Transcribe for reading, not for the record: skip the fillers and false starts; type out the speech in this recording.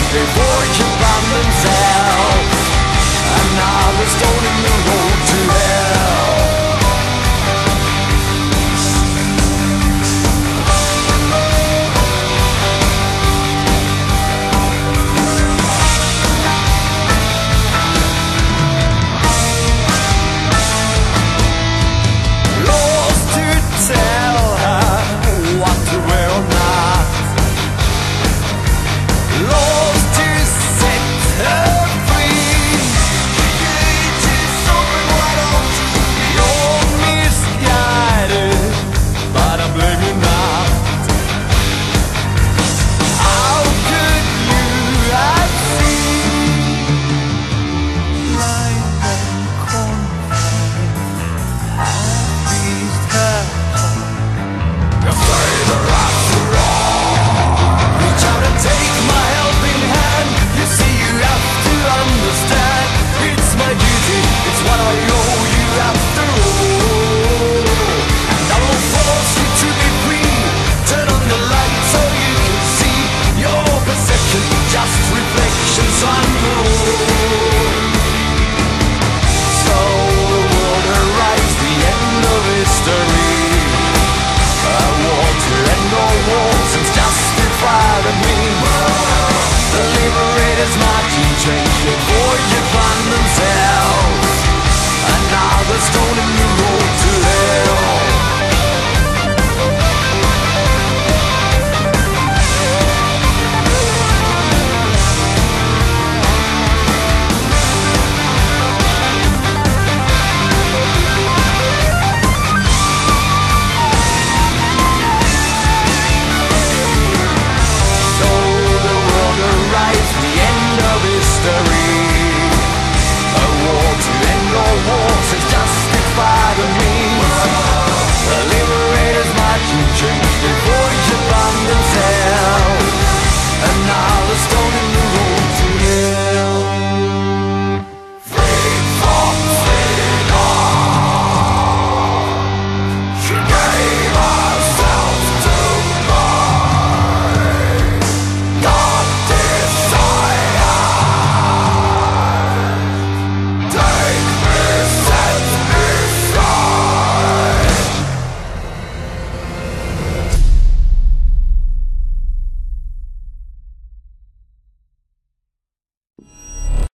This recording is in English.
They worship on themselves, and now they're stoning the road to hell. Lost to tell her what to wear or not. Lost to set her free. You're misguided, but I blame you not. How could you have seen light and confident have pleased her heart? You say the rats are wrong. Reach out and take my helping hand. You see, you have to understand. It's my duty, it's what I owe you after all. And I will force you to be free. Turn on the light so you can see. Your perception, just reflections on the road. So the water rise, the end of history. A war to end all wars since justified and me. The liberators marching, changing for